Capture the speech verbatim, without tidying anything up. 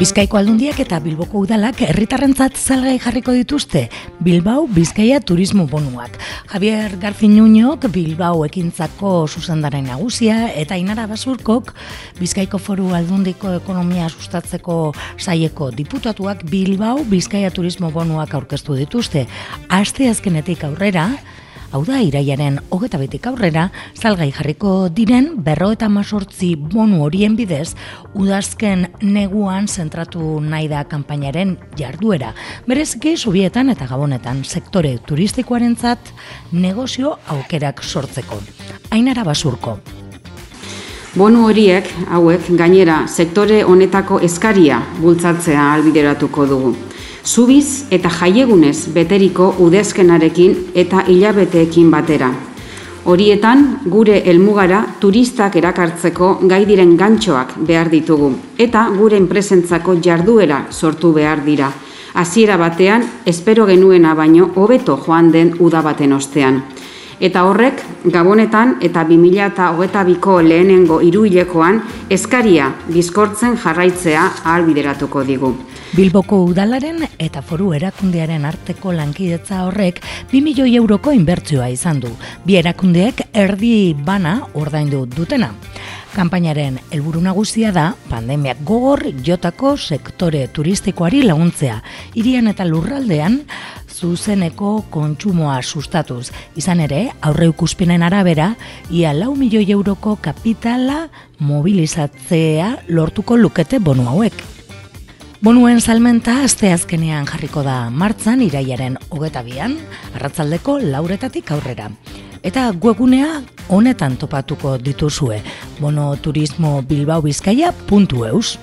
Bizkaiko Aldundiak eta Bilboko Udalak herritarrentzat salgai jarriko dituzte Bilbao Bizkaia turismo bonuak. Javier Garziñuñok Bilbao ekintzako zuzendari nagusia eta Ainara Basurkok Bizkaiko Foru Aldundiko ekonomia sustatzeko saileko diputatuak Bilbao Bizkaia turismo bonuak aurkeztu dituzte. Asteazkenetik aurrera, hau da, irailaren hogeita batetik aurrera, salgai jarriko diren berrogeita hemezortzi bonu horien bidez, udazken neguan zentratu nahi da kanpainaren jarduera. Bereziki Zubietan eta Gabonetan sektore turistikoarentzat negozio aukerak sortzeko. Ainara Basurko. Bonu horiek, hauek, gainera, sektore honetako eskaria bultzatzea ahalbideratuko dugu. Zubiz eta jaiegunez beteriko udazkenarekin eta hilabeteekin batera. Horietan, gure helmugara turistak erakartzeko gai diren gantxoak behar ditugu eta gure enpresentzako jarduera sortu behar dira. Hasiera batean, espero genuena baino hobeto joan den uda baten ostean. Eta horrek, Gabonetan eta bi mila hogeita biko lehenengo hiruhilekoan eskaria bizkortzen jarraitzea ahalbideratuko digu. Bilboko Udalaren eta Foru Erakundearen arteko lankidetza horrek bi milioi euroko inbertsioa izan du. Bi erakundeek erdi bana ordaindu dutena. Kanpainaren helburu nagusia da pandemiak gogor jotako sektore turistikoari laguntzea, hirian eta lurraldean zuzeneko kontsumoa sustatuz. Izan ere, aurreikuspenen arabera, ia lau milioi euroko kapitala mobilizatzea lortuko lukete bonu hauek. Bonuen salmenta asteazkenean jarriko da martzan irailaren hogeita bian, arratsaldeko lauretatik aurrera. Eta webgunea honetan topatuko dituzue, bonoturismo bilbao bizkaia puntu eus.